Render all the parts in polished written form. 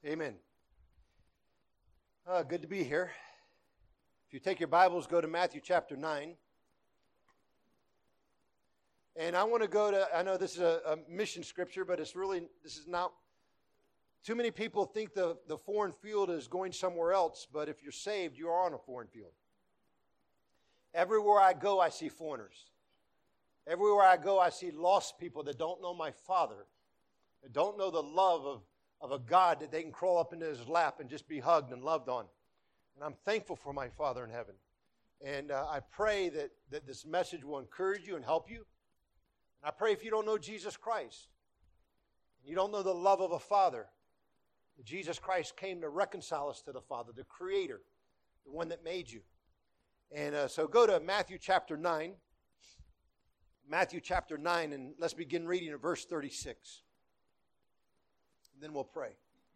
Amen. Good to be here. If you take your Bibles, go to Matthew chapter 9. And I want to go to, I know this is a mission scripture, but this is not, too many people think the foreign field is going somewhere else, but if you're saved, you are on a foreign field. Everywhere I go, I see foreigners. Everywhere I go, I see lost people that don't know my Father, that don't know the love of a God that they can crawl up into His lap and just be hugged and loved on. And I'm thankful for my Father in heaven. And I pray that this message will encourage you and help you. And I pray if you don't know Jesus Christ, and you don't know the love of a Father, that Jesus Christ came to reconcile us to the Father, the Creator, the one that made you. And so go to Matthew chapter 9. Matthew chapter 9, and let's begin reading at verse 36. And then we'll pray.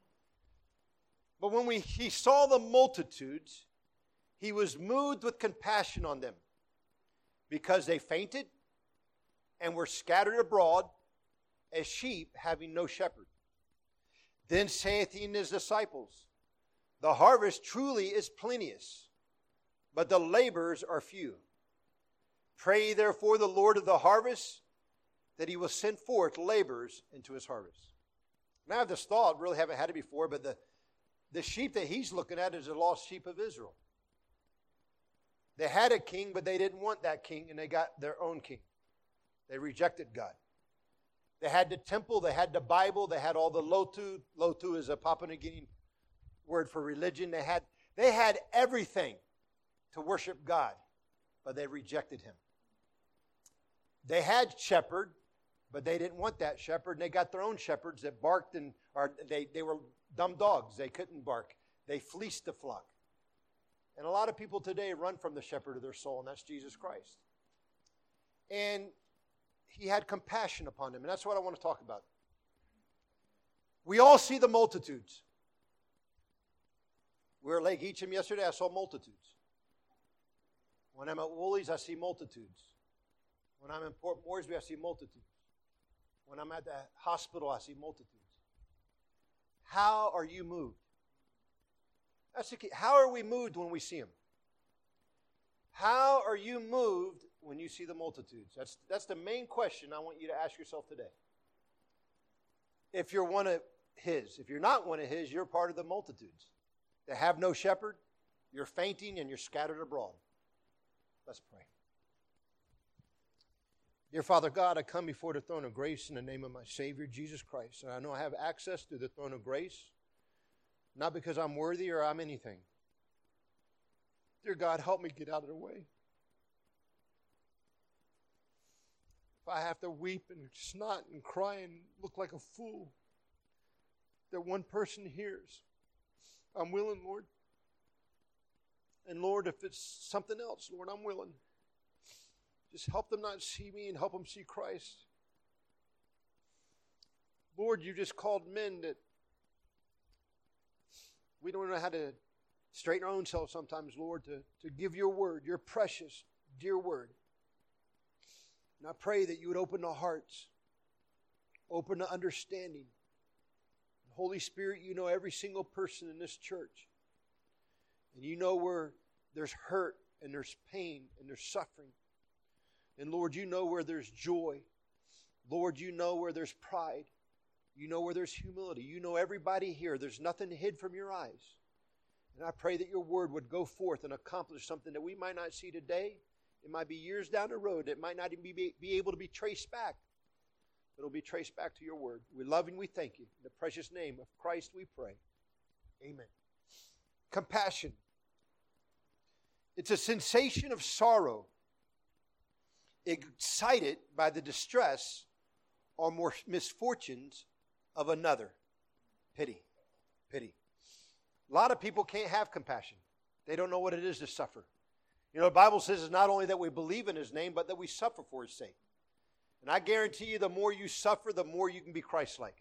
But when he saw the multitudes, he was moved with compassion on them, because they fainted and were scattered abroad as sheep having no shepherd. Then saith he unto his disciples, the harvest truly is plenteous, but the laborers are few. Pray therefore the Lord of the harvest that he will send forth laborers into his harvest. Now I have this thought, really haven't had it before, but the sheep that he's looking at is the lost sheep of Israel. They had a king, but they didn't want that king, and they got their own king. They rejected God. They had the temple, they had the Bible, they had all the lotu. Lotu is a Papua New Guinean word for religion. They had everything to worship God, but they rejected Him. They had shepherd, but they didn't want that shepherd, and they got their own shepherds that barked, or they were dumb dogs. They couldn't bark. They fleeced the flock. And a lot of people today run from the shepherd of their soul, and that's Jesus Christ. And he had compassion upon them, and that's what I want to talk about. We all see the multitudes. We were at Lake Eacham yesterday. I saw multitudes. When I'm at Woolies, I see multitudes. When I'm in Port Moresby, I see multitudes. When I'm at the hospital, I see multitudes. How are you moved? That's the key. How are we moved when we see them? How are you moved when you see the multitudes? That's the main question I want you to ask yourself today. If you're one of His. If you're not one of His, you're part of the multitudes. They have no shepherd, you're fainting, and you're scattered abroad. Let's pray. Dear Father God, I come before the throne of grace in the name of my Savior, Jesus Christ. And I know I have access to the throne of grace, not because I'm worthy or I'm anything. Dear God, help me get out of the way. If I have to weep and snot and cry and look like a fool, that one person hears, I'm willing, Lord. And Lord, if it's something else, Lord, I'm willing. Just help them not see me and help them see Christ. Lord, you just called men that we don't know how to straighten our own selves sometimes, Lord, to give your word, your precious, dear word. And I pray that you would open the hearts, open the understanding. Holy Spirit, you know every single person in this church. And you know where there's hurt and there's pain and there's suffering. And Lord, you know where there's joy. Lord, you know where there's pride. You know where there's humility. You know everybody here. There's nothing hid from your eyes. And I pray that your word would go forth and accomplish something that we might not see today. It might be years down the road. It might not even be able to be traced back. But it'll be traced back to your word. We love and we thank you. In the precious name of Christ we pray. Amen. Compassion. It's a sensation of sorrow excited by the distress or more misfortunes of another. Pity. Pity. A lot of people can't have compassion. They don't know what it is to suffer. You know, the Bible says it's not only that we believe in His name, but that we suffer for His sake. And I guarantee you, the more you suffer, the more you can be Christ-like.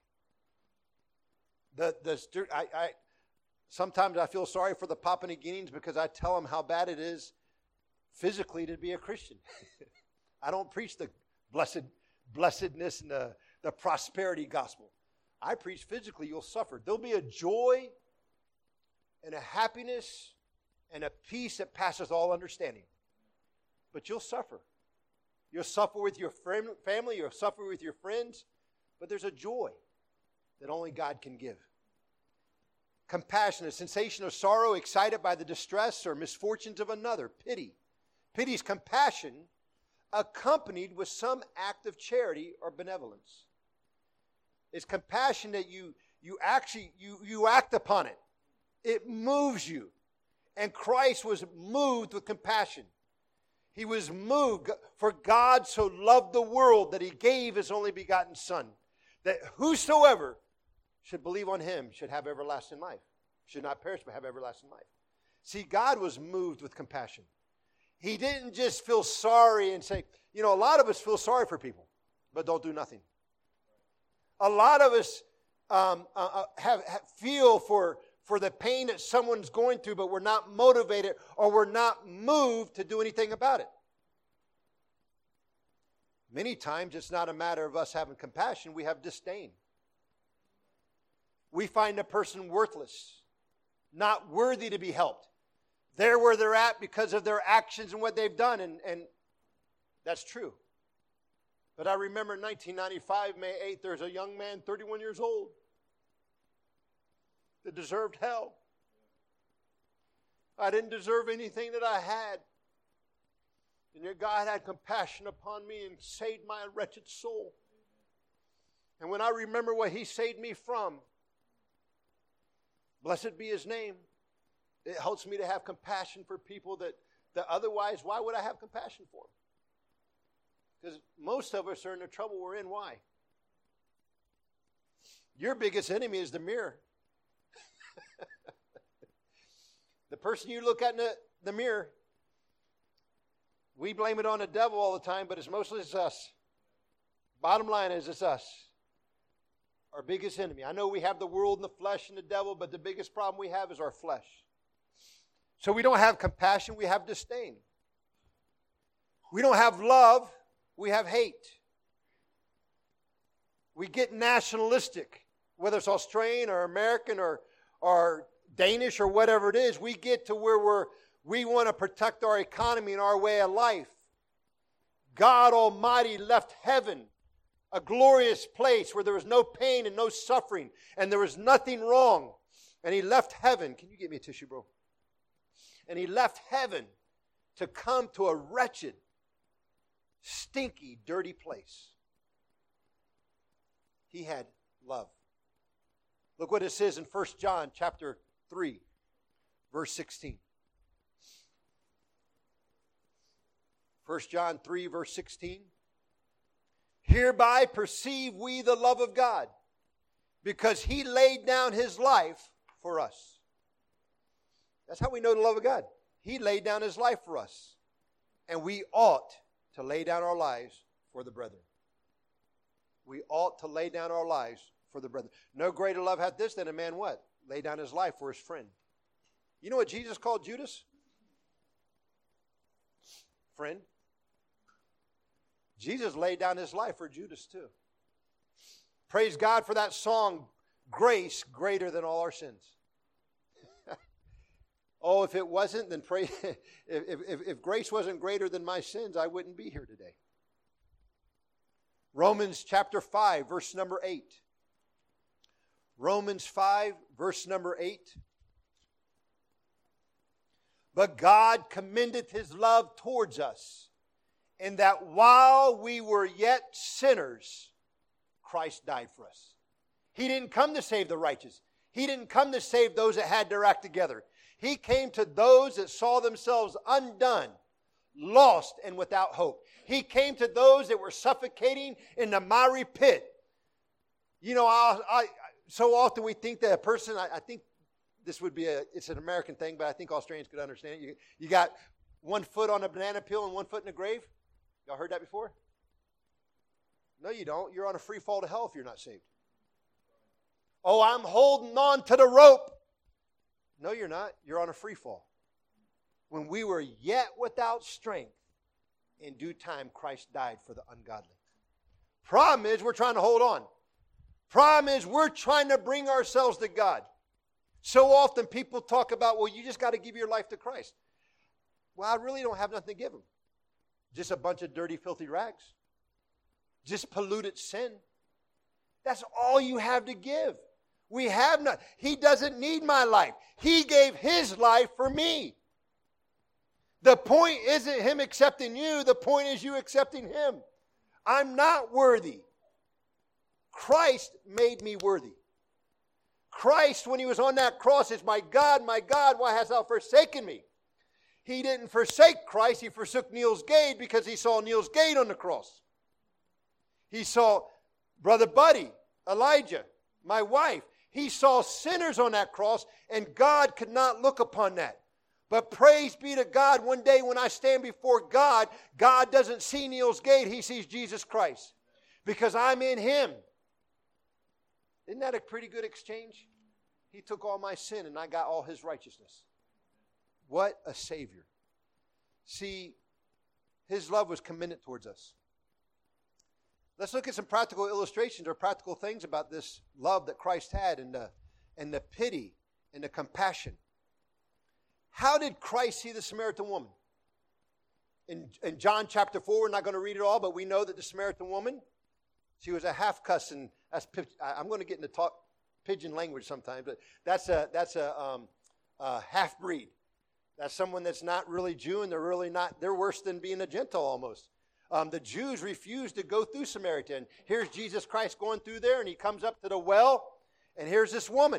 Sometimes I feel sorry for the Papua New Guineans because I tell them how bad it is physically to be a Christian. I don't preach the blessedness and the prosperity gospel. I preach physically, you'll suffer. There'll be a joy and a happiness and a peace that passeth all understanding. But you'll suffer. You'll suffer with your family, you'll suffer with your friends, but there's a joy that only God can give. Compassion, a sensation of sorrow excited by the distress or misfortunes of another. Pity. Pity is compassion accompanied with some act of charity or benevolence. It's compassion that you act upon it. It moves you. And Christ was moved with compassion. He was moved, for God so loved the world that he gave his only begotten Son, that whosoever should believe on him should have everlasting life. Should not perish, but have everlasting life. See, God was moved with compassion. He didn't just feel sorry and say, a lot of us feel sorry for people, but don't do nothing. A lot of us feel for the pain that someone's going through, but we're not motivated or we're not moved to do anything about it. Many times it's not a matter of us having compassion, we have disdain. We find a person worthless, not worthy to be helped. They're where they're at because of their actions and what they've done, and that's true. But I remember in 1995, May 8th, there's a young man, 31 years old, that deserved hell. I didn't deserve anything that I had. And yet God had compassion upon me and saved my wretched soul. And when I remember what he saved me from, blessed be his name, it helps me to have compassion for people that otherwise, why would I have compassion for them? Because most of us are in the trouble we're in. Why? Your biggest enemy is the mirror. The person you look at in the mirror, we blame it on the devil all the time, but it's mostly us. Bottom line is it's us. Our biggest enemy. I know we have the world and the flesh and the devil, but the biggest problem we have is our flesh. So we don't have compassion, we have disdain. We don't have love, we have hate. We get nationalistic, whether it's Australian or American or Danish or whatever it is. We get to where we want to protect our economy and our way of life. God Almighty left heaven, a glorious place where there was no pain and no suffering, and there was nothing wrong. And he left heaven. Can you get me a tissue, bro? And he left heaven to come to a wretched, stinky, dirty place. He had love. Look what it says in 1 John chapter 3, verse 16. 1 John 3, verse 16. Hereby perceive we the love of God, because he laid down his life for us. That's how we know the love of God. He laid down his life for us. And we ought to lay down our lives for the brethren. We ought to lay down our lives for the brethren. No greater love hath this than a man what? Lay down his life for his friend. You know what Jesus called Judas? Friend. Jesus laid down his life for Judas too. Praise God for that song, Grace Greater Than All Our Sins. Oh, if it wasn't, then pray. If grace wasn't greater than my sins, I wouldn't be here today. Romans chapter 5, verse number 8. Romans 5, verse number 8. But God commendeth his love towards us, in that while we were yet sinners, Christ died for us. He didn't come to save the righteous. He didn't come to save those that had their act together. He came to those that saw themselves undone, lost, and without hope. He came to those that were suffocating in the miry pit. You know, so often we think that a person, I think this would be it's an American thing, but I think Australians could understand it. You got one foot on a banana peel and one foot in the grave. Y'all heard that before? No, you don't. You're on a free fall to hell if you're not saved. Oh, I'm holding on to the rope. No, you're not. You're on a free fall. When we were yet without strength, in due time Christ died for the ungodly. Problem is we're trying to hold on. Problem is, we're trying to bring ourselves to God. So often people talk about, well, you just got to give your life to Christ. Well, I really don't have nothing to give him. Just a bunch of dirty, filthy rags. Just polluted sin. That's all you have to give. We have not. He doesn't need my life. He gave his life for me. The point isn't him accepting you. The point is you accepting him. I'm not worthy. Christ made me worthy. Christ, when he was on that cross, is, my God, why hast thou forsaken me? He didn't forsake Christ. He forsook Niels Gade because he saw Niels Gade on the cross. He saw Brother Buddy, Elijah, my wife. He saw sinners on that cross, and God could not look upon that. But praise be to God, one day when I stand before God, God doesn't see Niels Gade, he sees Jesus Christ. Because I'm in him. Isn't that a pretty good exchange? He took all my sin and I got all his righteousness. What a Savior. See, his love was commended towards us. Let's look at some practical illustrations or practical things about this love that Christ had and the pity and the compassion. How did Christ see the Samaritan woman? In John chapter 4, we're not going to read it all, but we know that the Samaritan woman, she was a half-cuss, and I'm going to get into talk pigeon language sometimes, but that's a half-breed. That's someone that's not really Jew, and they're worse than being a Gentile almost. The Jews refused to go through Samaria. And here's Jesus Christ going through there, and he comes up to the well, and here's this woman.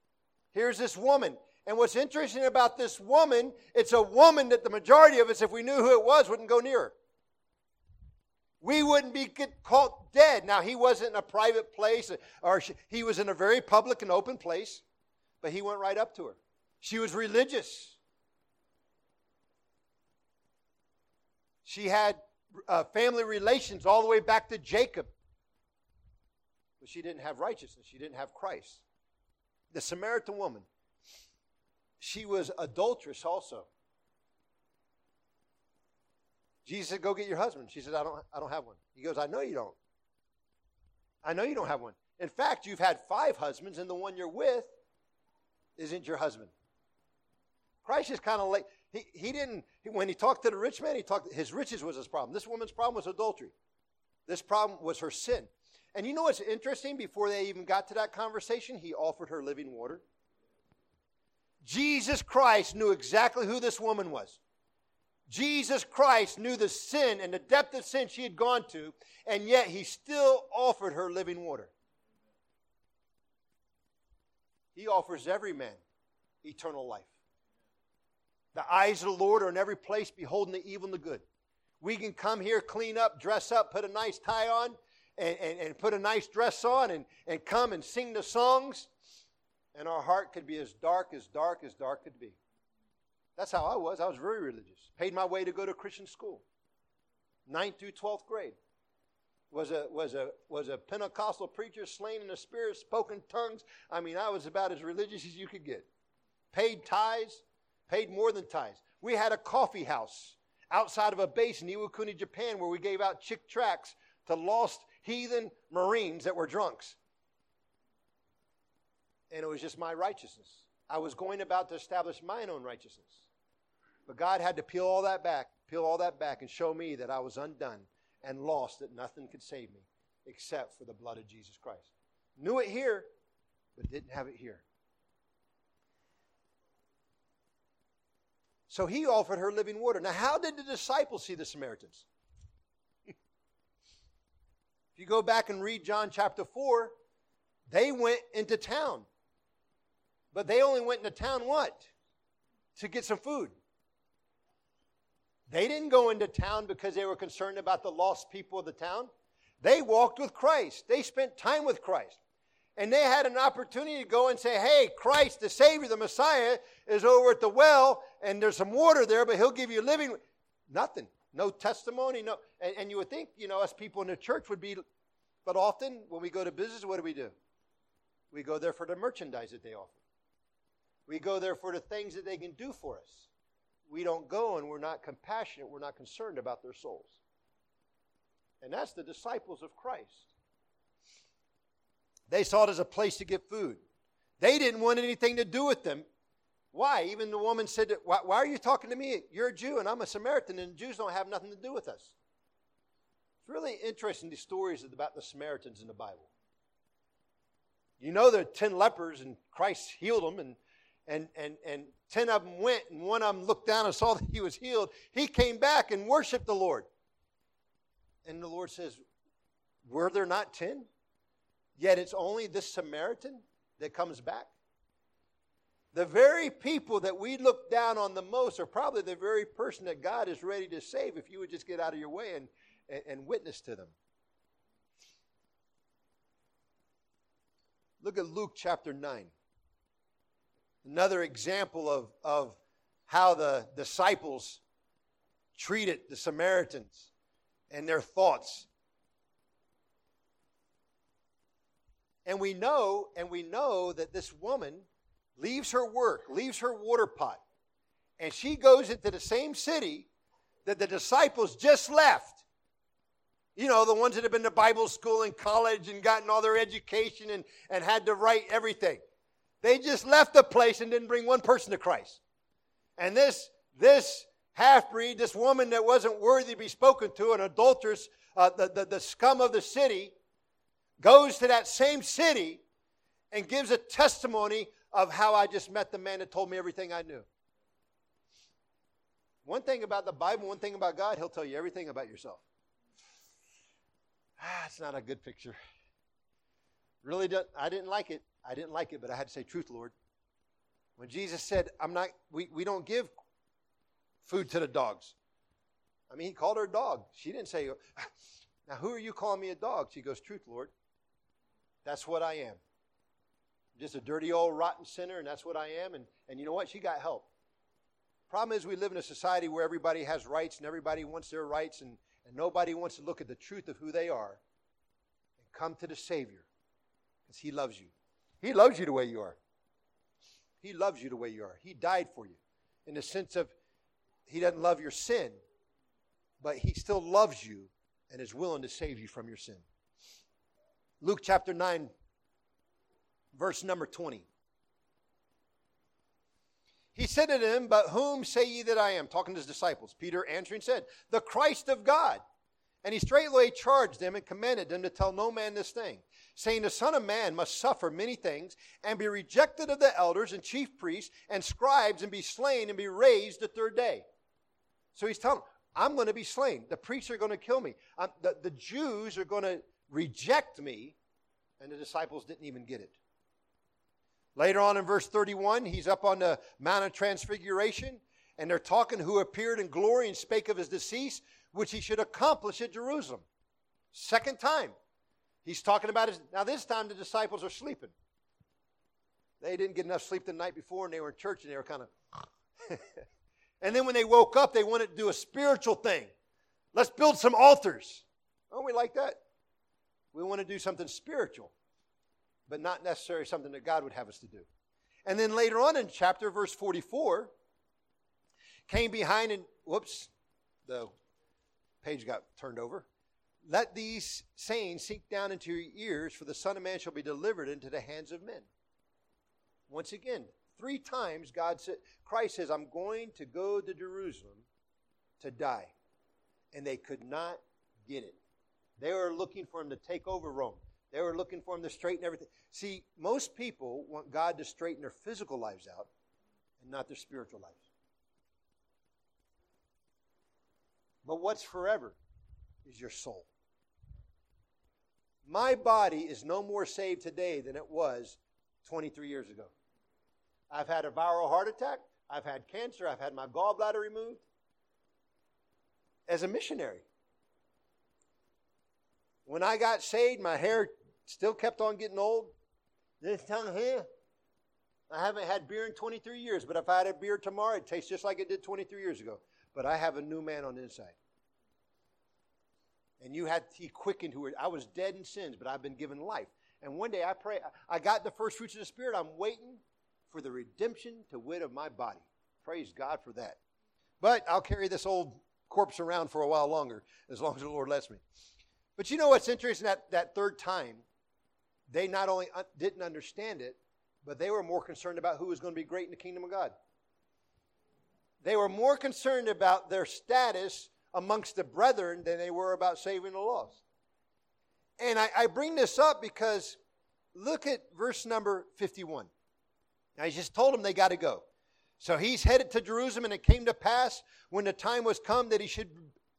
And what's interesting about this woman, it's a woman that the majority of us, if we knew who it was, wouldn't go near her. We wouldn't get caught dead. Now, he wasn't in a private place, or he was in a very public and open place, but he went right up to her. She was religious. She had family relations all the way back to Jacob. But she didn't have righteousness. She didn't have Christ. The Samaritan woman, she was adulterous also. Jesus said, go get your husband. She said, I don't have one. He goes, I know you don't. I know you don't have one. In fact, you've had 5 husbands, and the one you're with isn't your husband. Christ is kind of like, when he talked to the rich man, his riches was his problem. This woman's problem was adultery. This problem was her sin. And you know what's interesting? Before they even got to that conversation, he offered her living water. Jesus Christ knew exactly who this woman was. Jesus Christ knew the sin and the depth of sin she had gone to, and yet he still offered her living water. He offers every man eternal life. The eyes of the Lord are in every place, beholding the evil and the good. We can come here, clean up, dress up, put a nice tie on, and put a nice dress on, and come and sing the songs, and our heart could be as dark could be. That's how I was. I was very religious. Paid my way to go to Christian school. 9th through 12th grade. Was a Pentecostal preacher, slain in the Spirit, spoken tongues. I mean, I was about as religious as you could get. Paid tithes. Paid more than tithes. We had a coffee house outside of a base in Iwakuni, Japan, where we gave out chick tracts to lost heathen Marines that were drunks. And it was just my righteousness. I was going about to establish mine own righteousness. But God had to peel all that back, and show me that I was undone and lost, that nothing could save me except for the blood of Jesus Christ. Knew it here, but didn't have it here. So he offered her living water. Now, how did the disciples see the Samaritans? If you go back and read John chapter 4, they went into town. But they only went into town what? To get some food. They didn't go into town because they were concerned about the lost people of the town. They walked with Christ. They spent time with Christ. And they had an opportunity to go and say, hey, Christ, the Savior, the Messiah, is over at the well, and there's some water there, but he'll give you living. Nothing. No testimony. No. And you would think, us people in the church would be, but often when we go to business, what do? We go there for the merchandise that they offer. We go there for the things that they can do for us. We don't go and we're not compassionate. We're not concerned about their souls. And that's the disciples of Christ. They saw it as a place to get food. They didn't want anything to do with them. Why? Even the woman said, why are you talking to me? You're a Jew and I'm a Samaritan, and Jews don't have nothing to do with us. It's really interesting, these stories about the Samaritans in the Bible. You know there are 10 lepers and Christ healed them, and 10 of them went, and one of them looked down and saw that he was healed. He came back and worshiped the Lord. And the Lord says, were there not 10? Yet it's only this Samaritan that comes back. The very people that we look down on the most are probably the very person that God is ready to save if you would just get out of your way and witness to them. Look at Luke chapter 9. Another example of how the disciples treated the Samaritans and their thoughts. And we know that this woman leaves her work, leaves her water pot, and she goes into the same city that the disciples just left. You know, the ones that have been to Bible school and college and gotten all their education and had to write everything. They just left the place and didn't bring one person to Christ. And this half-breed, this woman that wasn't worthy to be spoken to, an adulteress, the scum of the city, goes to that same city and gives a testimony of how I just met the man that told me everything I knew. One thing about the Bible, one thing about God, He'll tell you everything about yourself. It's not a good picture. Really, I didn't like it. I didn't like it, but I had to say, truth, Lord. When Jesus said, we don't give food to the dogs. I mean, He called her a dog. She didn't say, now who are you calling me a dog? She goes, truth, Lord. That's what I am. Just a dirty old rotten sinner, and that's what I am. And you know what? She got help. Problem is, we live in a society where everybody has rights and everybody wants their rights, and nobody wants to look at the truth of who they are and come to the Savior because He loves you. He loves you the way you are. He loves you the way you are. He died for you in the sense of He doesn't love your sin, but He still loves you and is willing to save you from your sin. Luke chapter 9, verse number 20. He said to them, but whom say ye that I am? Talking to His disciples. Peter answering said, the Christ of God. And He straightway charged them and commanded them to tell no man this thing, saying, the Son of Man must suffer many things and be rejected of the elders and chief priests and scribes and be slain and be raised the third day. So He's telling them, I'm going to be slain. The priests are going to kill me. The Jews are going to reject me. And the disciples didn't even get it. Later on in verse 31, He's up on the Mount of Transfiguration, and they're talking who appeared in glory and spake of His decease, which He should accomplish at Jerusalem. Second time. He's talking about His... Now this time the disciples are sleeping. They didn't get enough sleep the night before, and they were in church, and they were kind of... And then when they woke up, they wanted to do a spiritual thing. Let's build some altars. Don't we like that? We want to do something spiritual, but not necessarily something that God would have us to do. And then later on in chapter, verse 44, came behind and, whoops, the page got turned over. Let these sayings sink down into your ears, for the Son of Man shall be delivered into the hands of men. Once again, 3 times Christ says, I'm going to go to Jerusalem to die. And they could not get it. They were looking for Him to take over Rome. They were looking for Him to straighten everything. See, most people want God to straighten their physical lives out and not their spiritual lives. But what's forever is your soul. My body is no more saved today than it was 23 years ago. I've had a viral heart attack. I've had cancer. I've had my gallbladder removed. As a missionary. When I got saved, my hair still kept on getting old. This tongue here. I haven't had beer in 23 years, but if I had a beer tomorrow, it tastes just like it did 23 years ago. But I have a new man on the inside. And He quickened who I was dead in sins, but I've been given life. And one day I pray, I got the first fruits of the Spirit. I'm waiting for the redemption to wit of my body. Praise God for that. But I'll carry this old corpse around for a while longer, as long as the Lord lets me. But you know what's interesting? That third time, they not only didn't understand it, but they were more concerned about who was going to be great in the kingdom of God. They were more concerned about their status amongst the brethren than they were about saving the lost. And I bring this up because look at verse number 51. Now, he just told them they got to go. So he's headed to Jerusalem, and it came to pass when the time was come that he should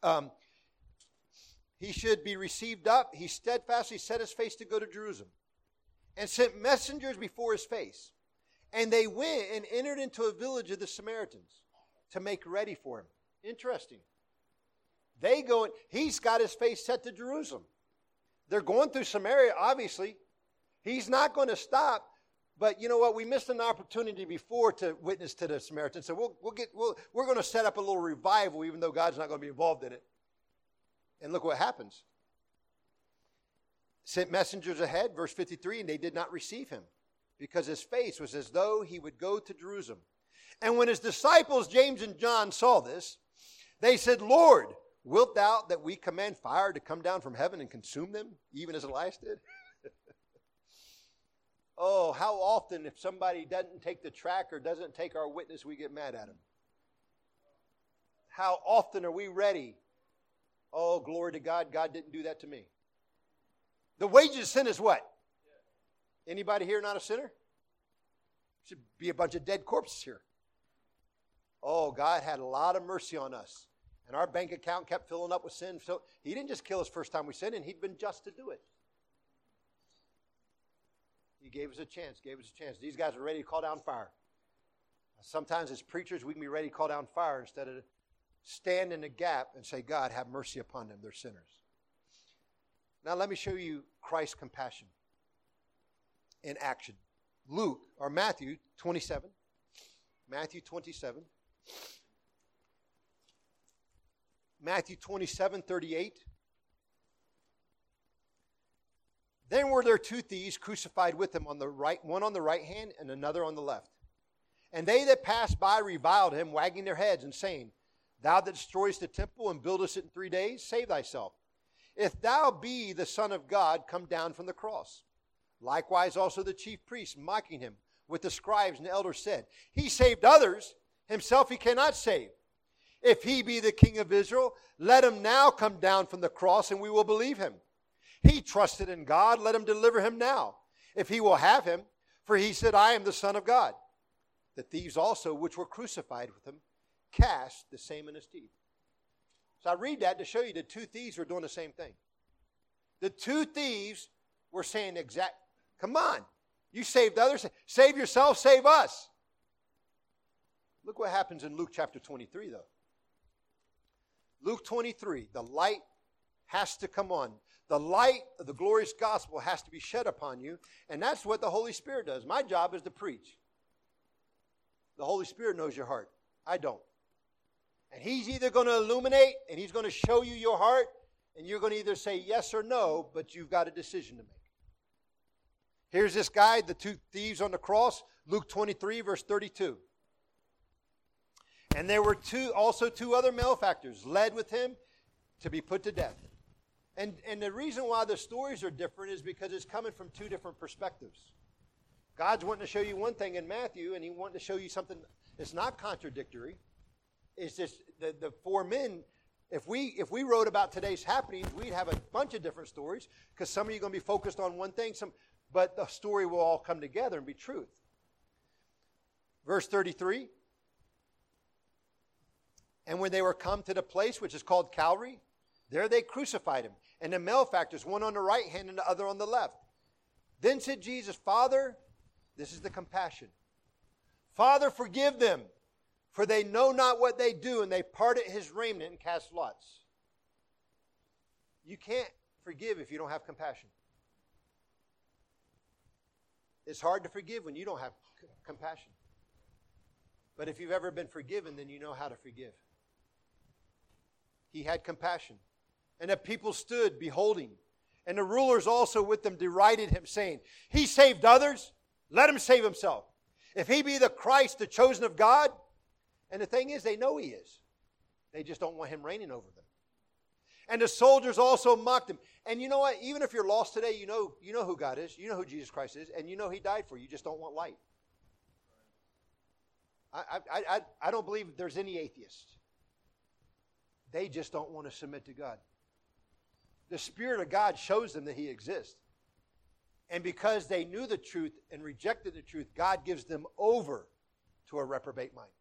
be received up. He steadfastly set his face to go to Jerusalem and sent messengers before his face. And they went and entered into a village of the Samaritans to make ready for him. Interesting. They go, he's got his face set to Jerusalem. They're going through Samaria, obviously. He's not going to stop. But you know what? We missed an opportunity before to witness to the Samaritans. So we're going to set up a little revival, even though God's not going to be involved in it. And look what happens. Sent messengers ahead, verse 53, and they did not receive him, because his face was as though he would go to Jerusalem. And when his disciples, James and John, saw this, they said, Lord, wilt thou that we command fire to come down from heaven and consume them, even as Elias did? Oh, how often if somebody doesn't take the track or doesn't take our witness, we get mad at them. How often are we ready? Oh, glory to God, God didn't do that to me. The wages of sin is what? Anybody here not a sinner? Should be a bunch of dead corpses here. Oh, God had a lot of mercy on us. And our bank account kept filling up with sin. So he didn't just kill us first time we sinned, and he'd been just to do it. He gave us a chance, These guys are ready to call down fire. Sometimes as preachers, we can be ready to call down fire instead of stand in the gap and say, God, have mercy upon them. They're sinners. Now let me show you Christ's compassion in action. Matthew 27. Matthew 27. Matthew 27:38. Then were there two thieves crucified with him on the right, one on the right hand and another on the left. And they that passed by reviled him, wagging their heads and saying, Thou that destroyest the temple and buildest it in 3 days, save thyself. If thou be the Son of God, come down from the cross. Likewise also the chief priests, mocking him, with the scribes and the elders said, He saved others, himself he cannot save. If he be the King of Israel, let him now come down from the cross, and we will believe him. He trusted in God, let him deliver him now, if he will have him, for he said, I am the Son of God. The thieves also, which were crucified with him, cast the same in his teeth. So I read that to show you the two thieves were doing the same thing. The two thieves were saying come on, you saved others, save yourself, save us. Look what happens in Luke chapter 23, though. Luke 23, the light has to come on. The light of the glorious gospel has to be shed upon you, and that's what the Holy Spirit does. My job is to preach. The Holy Spirit knows your heart. I don't. And he's either going to illuminate, and he's going to show you your heart, and you're going to either say yes or no, but you've got a decision to make. Here's this guy, the two thieves on the cross, Luke 23, verse 32. And there were also two other malefactors led with him to be put to death. And the reason why the stories are different is because it's coming from two different perspectives. God's wanting to show you one thing in Matthew, and he wanting to show you something that's not contradictory. It's just the four men. If we wrote about today's happenings, we'd have a bunch of different stories, because some of you are going to be focused on one thing, but the story will all come together and be truth. Verse 33. And when they were come to the place which is called Calvary, there they crucified him, and the malefactors, one on the right hand and the other on the left. Then said Jesus, Father, this is the compassion. Father, forgive them, for they know not what they do. And they parted his raiment and cast lots. You can't forgive if you don't have compassion. It's hard to forgive when you don't have compassion. But if you've ever been forgiven, then you know how to forgive. He had compassion. And the people stood beholding. And the rulers also with them derided him, saying, He saved others, let him save himself. If he be the Christ, the chosen of God. And the thing is, they know he is. They just don't want him reigning over them. And the soldiers also mocked him. And you know what? Even if you're lost today, you know who God is. You know who Jesus Christ is. And you know he died for you. You just don't want light. I don't believe there's any atheist. They just don't want to submit to God. The Spirit of God shows them that he exists. And because they knew the truth and rejected the truth, God gives them over to a reprobate mind.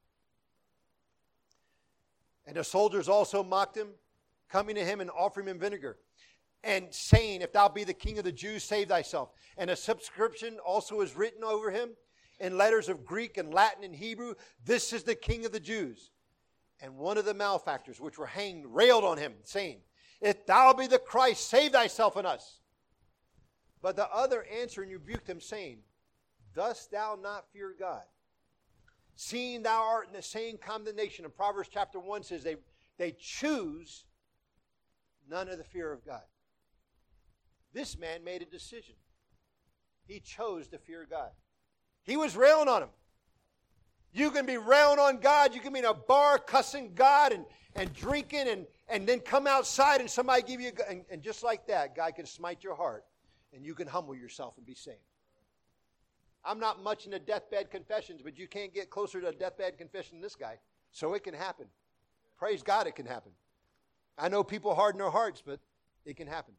And the soldiers also mocked him, coming to him and offering him vinegar, and saying, if thou be the king of the Jews, save thyself. And a subscription also is written over him in letters of Greek and Latin and Hebrew, this is the king of the Jews. And one of the malefactors which were hanged railed on him, saying, if thou be the Christ, save thyself and us. But the other answering rebuked him, saying, dost thou not fear God, seeing thou art in the same condemnation? And Proverbs chapter 1 says they choose none of the fear of God. This man made a decision. He chose to fear God. He was railing on him. You can be railing on God. You can be in a bar cussing God and drinking and then come outside and somebody give you, and just like that, God can smite your heart and you can humble yourself and be saved. I'm not much into deathbed confessions, but you can't get closer to a deathbed confession than this guy. So it can happen. Praise God, it can happen. I know people harden their hearts, but it can happen.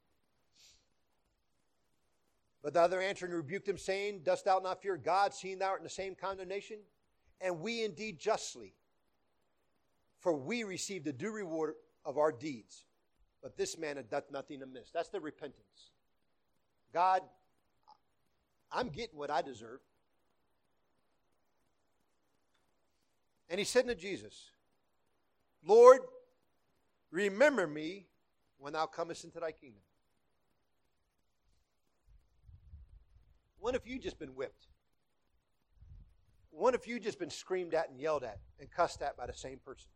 But the other answering rebuked him, saying, dost thou not fear God, seeing thou art in the same condemnation? And we indeed justly, for we received the due reward of our deeds. But this man had done nothing amiss. That's the repentance. God, I'm getting what I deserve. And he said to Jesus, Lord, remember me when thou comest into thy kingdom. What if you just been whipped? What if you just been screamed at and yelled at and cussed at by the same person?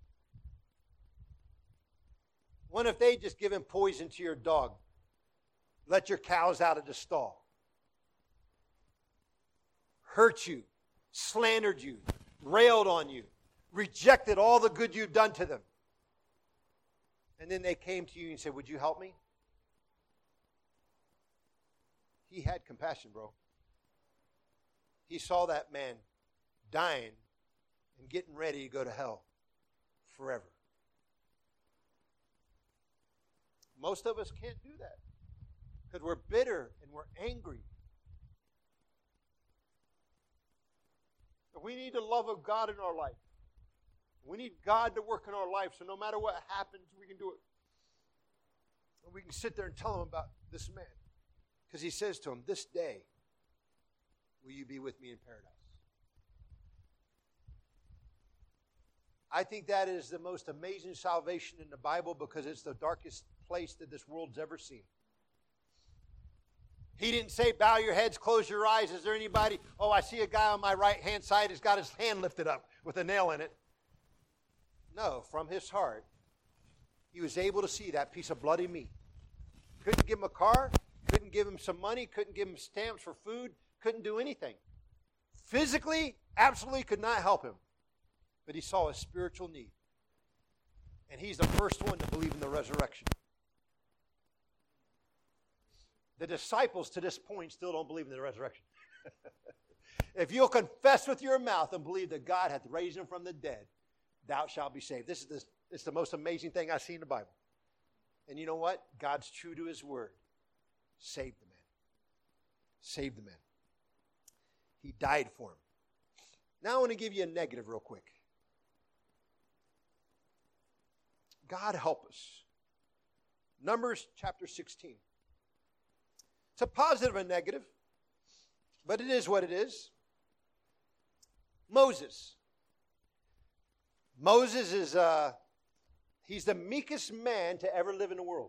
What if they just given poison to your dog, let your cows out of the stall, hurt you, slandered you, railed on you, rejected all the good you've done to them? And then they came to you and said, would you help me? He had compassion, bro. He saw that man dying and getting ready to go to hell forever. Most of us can't do that because we're bitter and we're angry. We need the love of God in our life. We need God to work in our life, so no matter what happens, we can do it. And we can sit there and tell him about this man. Because he says to him, this day will you be with me in paradise. I think that is the most amazing salvation in the Bible because it's the darkest place that this world's ever seen. He didn't say, bow your heads, close your eyes. Is there anybody? Oh, I see a guy on my right-hand side who's got his hand lifted up with a nail in it. No, from his heart, he was able to see that piece of bloody meat. Couldn't give him a car, couldn't give him some money, couldn't give him stamps for food, couldn't do anything. Physically, absolutely could not help him. But he saw a spiritual need. And he's the first one to believe in the resurrection. The disciples to this point still don't believe in the resurrection. If you'll confess with your mouth and believe that God hath raised him from the dead, thou shalt be saved. It's the most amazing thing I see in the Bible. And you know what? God's true to his word. Save the man. Save the man. He died for him. Now I want to give you a negative real quick. God help us. Numbers chapter 16. It's a positive and negative, but it is what it is. Moses. Moses is, he's the meekest man to ever live in the world.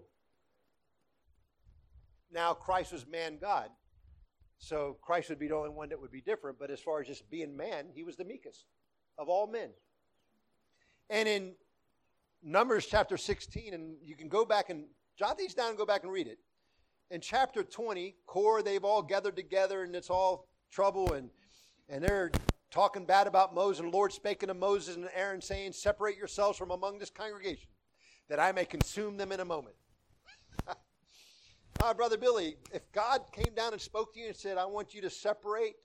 Now, Christ was man-God, so Christ would be the only one that would be different, but as far as just being man, he was the meekest of all men. And in Numbers chapter 16, and you can go back and jot these down and go back and read it. In chapter 20, Korah, they've all gathered together, and it's all trouble, and they're talking bad about Moses. And the Lord spake unto Moses and Aaron, saying, separate yourselves from among this congregation. that I may consume them in a moment. Brother Billy, if God came down and spoke to you and said, I want you to separate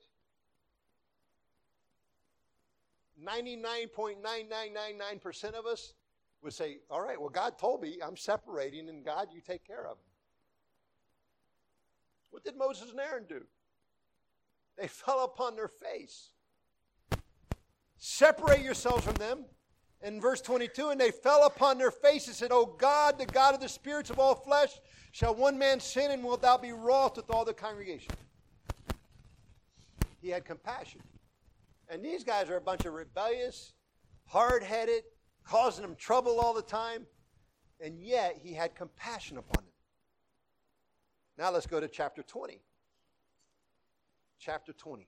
99.9999% of us would say, all right, well, God told me I'm separating, and God, you take care of them. What did Moses and Aaron do? They fell upon their face. Separate yourselves from them. In verse 22, and they fell upon their faces and said, O God, the God of the spirits of all flesh, shall one man sin, and wilt thou be wroth with all the congregation? He had compassion. And these guys are a bunch of rebellious, hard-headed, causing them trouble all the time. And yet, he had compassion upon them. Now let's go to chapter 20. Chapter 20.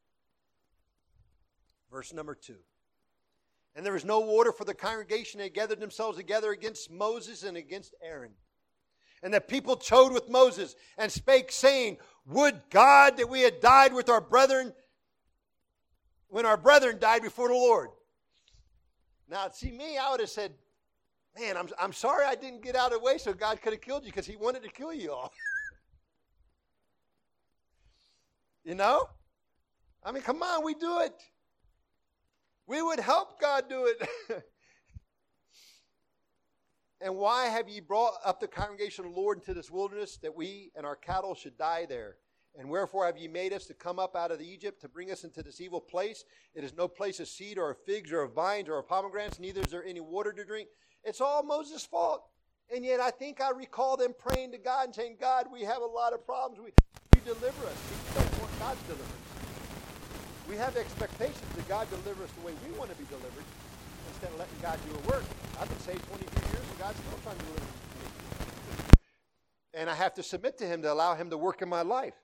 Verse number 2. And there was no water for the congregation. They gathered themselves together against Moses and against Aaron. And the people chode with Moses and spake, saying, Would God that we had died with our brethren when our brethren died before the Lord. Now, see me, I would have said, man, I'm sorry I didn't get out of the way so God could have killed you because he wanted to kill you all. You know? I mean, come on, we do it. We would help God do it. And why have ye brought up the congregation of the Lord into this wilderness, that we and our cattle should die there? And wherefore have ye made us to come up out of Egypt to bring us into this evil place? It is no place of seed or of figs or of vines or of pomegranates, neither is there any water to drink. It's all Moses' fault. And yet I think I recall them praying to God and saying, God, we have a lot of problems. You deliver us. We don't want God's deliverance. We have expectations that God deliver us the way we want to be delivered instead of letting God do a work. I've been saved 23 years and God's still trying to deliver me. And I have to submit to him to allow him to work in my life.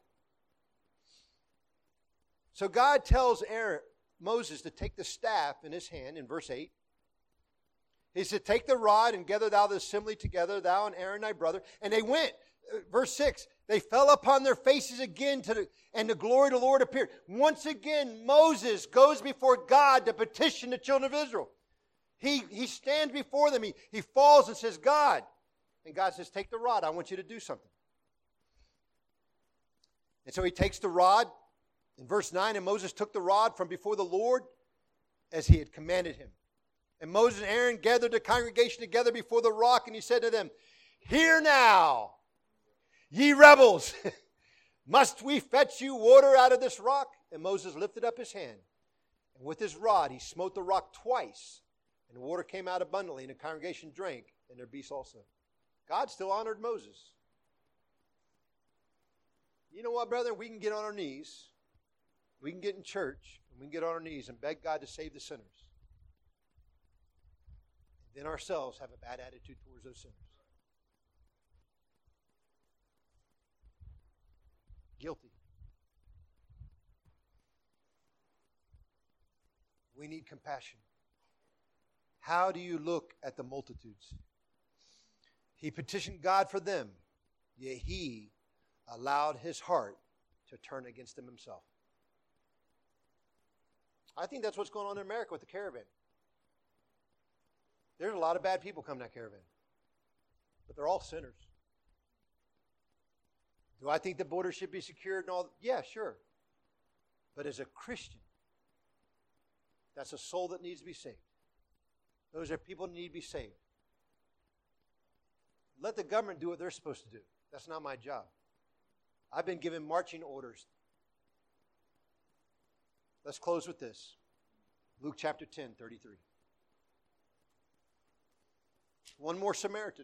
So God tells Moses to take the staff in his hand in verse 8. He said, take the rod and gather thou the assembly together, thou and Aaron thy brother. And they went. Verse 6, they fell upon their faces again, and the glory of the Lord appeared. Once again, Moses goes before God to petition the children of Israel. He stands before them. He falls and says, God. And God says, take the rod. I want you to do something. And so he takes the rod. In verse 9, and Moses took the rod from before the Lord as he had commanded him. And Moses and Aaron gathered the congregation together before the rock, and he said to them, hear now, ye rebels, must we fetch you water out of this rock? And Moses lifted up his hand, and with his rod he smote the rock twice, and the water came out abundantly, and the congregation drank, and their beasts also. God still honored Moses. You know what, brethren? We can get on our knees. We can get in church, and we can get on our knees and beg God to save the sinners. And then ourselves have a bad attitude towards those sinners. Guilty. We need compassion. How do you look at the multitudes? He petitioned God for them, yet he allowed his heart to turn against him himself. I think that's what's going on in America with the caravan. There's a lot of bad people coming to that caravan. But they're all sinners. Do I think the border should be secured and all? Yeah, sure. But as a Christian, that's a soul that needs to be saved. Those are people that need to be saved. Let the government do what they're supposed to do. That's not my job. I've been given marching orders. Let's close with this. Luke chapter 10, 33. One more Samaritan.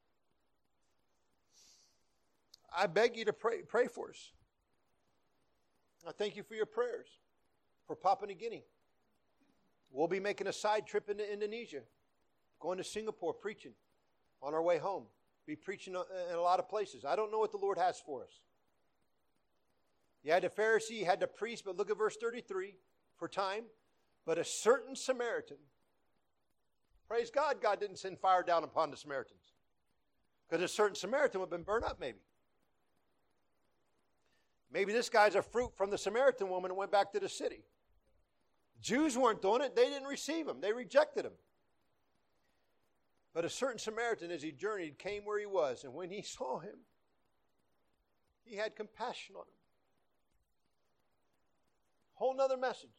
I beg you to pray for us. I thank you for your prayers for Papua New Guinea. We'll be making a side trip into Indonesia, going to Singapore preaching on our way home. Be preaching in a lot of places. I don't know what the Lord has for us. You had the Pharisee, you had the priest, but look at verse 33 for time. But a certain Samaritan, praise God, God didn't send fire down upon the Samaritans. Because a certain Samaritan would have been burned up maybe. Maybe this guy's a fruit from the Samaritan woman and went back to the city. Jews weren't doing it. They didn't receive him. They rejected him. But a certain Samaritan, as he journeyed, came where he was, and when he saw him, he had compassion on him. Whole nother message.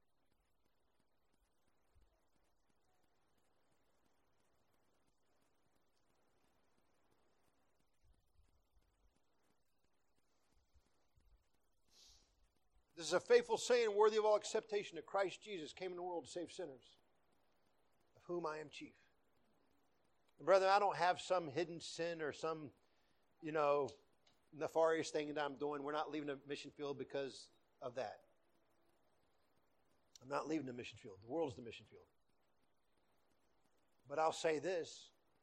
This is a faithful saying, worthy of all acceptation, that Christ Jesus came in the world to save sinners, of whom I am chief. And brethren, I don't have some hidden sin or some, nefarious thing that I'm doing. We're not leaving the mission field because of that. I'm not leaving the mission field. The world's the mission field. But I'll say this.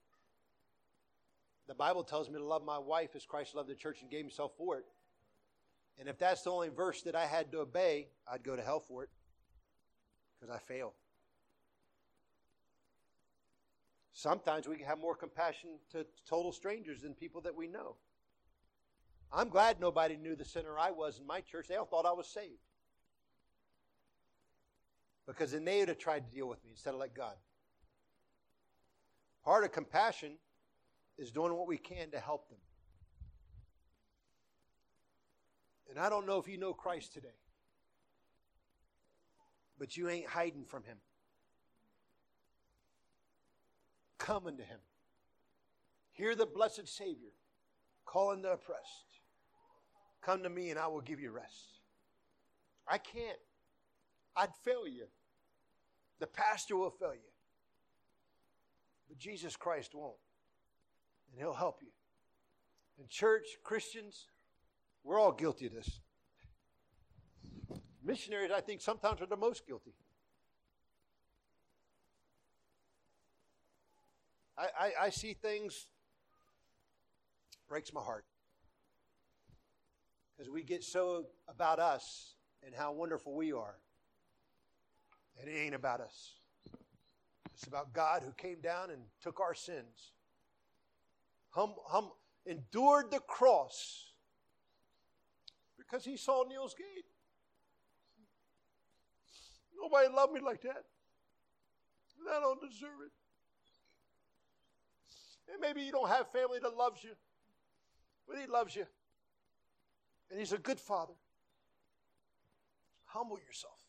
The Bible tells me to love my wife as Christ loved the church and gave himself for it. And if that's the only verse that I had to obey, I'd go to hell for it because I fail. Sometimes we can have more compassion to total strangers than people that we know. I'm glad nobody knew the sinner I was in my church. They all thought I was saved. Because then they would have tried to deal with me instead of let God. Part of compassion is doing what we can to help them. And I don't know if you know Christ today, but you ain't hiding from him. Come unto him. Hear the blessed Savior calling the oppressed. Come to me and I will give you rest. I can't. I'd fail you. The pastor will fail you. But Jesus Christ won't. And he'll help you. And church, Christians, we're all guilty of this. Missionaries, I think, sometimes are the most guilty. I see things, breaks my heart. Because we get so about us and how wonderful we are. And it ain't about us. It's about God who came down and took our sins. Endured the cross because he saw Neil's gate. Nobody loved me like that. And I don't deserve it. And maybe you don't have family that loves you, but he loves you. And he's a good father. Humble yourself.